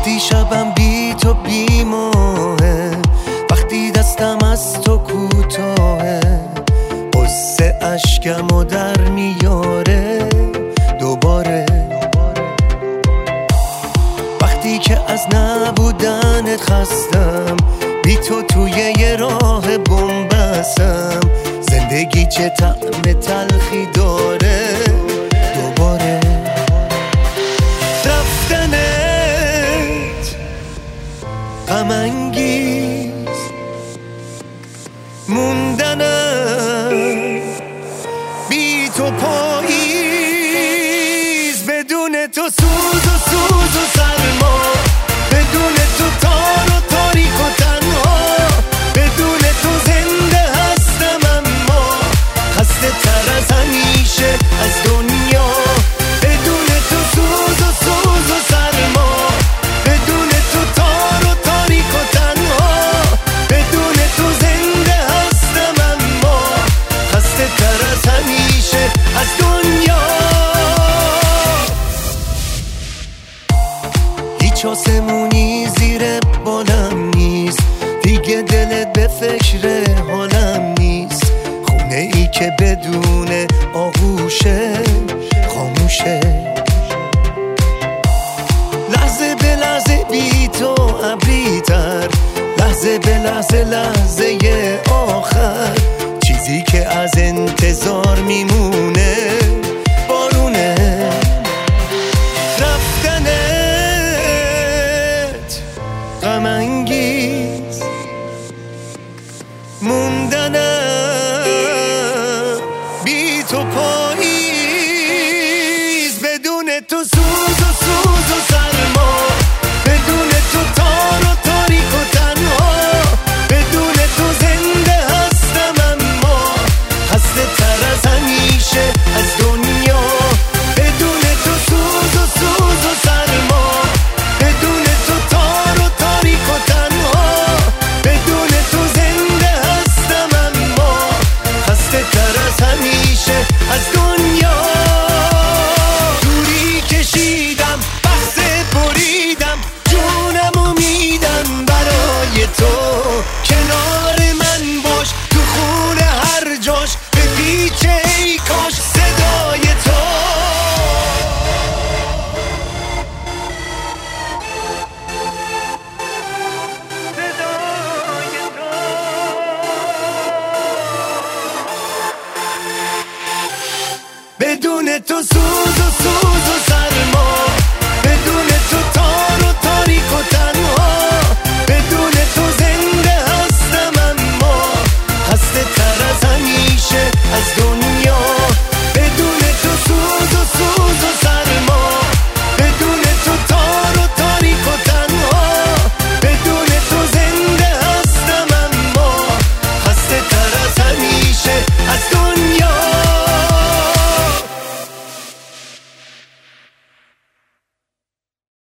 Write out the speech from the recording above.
وقتی شبم بی تو بی ماهه، وقتی دستم از تو کوتاهه، قصه اشکمو در میاره دوباره. وقتی که از نبودنت خستم، بی تو توی یه راه بنبستم، زندگی چه طعم تلخی داره دوباره. رفتنت غم انگیز، موندنم بی تو پاییز، بدون تو سوز و سوز و سرما، بدون تو تار و تاریک و تنها، بدون تو زنده هستم اما خسته تر از همیشه از دنیا. بدون تو سوز و سوز و سرما، بدون تو تار و تاریک و تنها، بدون تو زنده هستم اما خسته تر از همیشه از دنیا. هیچ آسمونی زیر بالم نیست، دیگه دلت به فکر حالم نیست، خونه ای که بدون آغوشه خاموشه. لحظه به لحظه بی تو ابری‌تر، لحظه به لحظه لحظه آخر، چیزی که از انتظار میمونه بارونه. رفتنت غم انگیز، موندنم بی تو پاییز، بدون تو سوز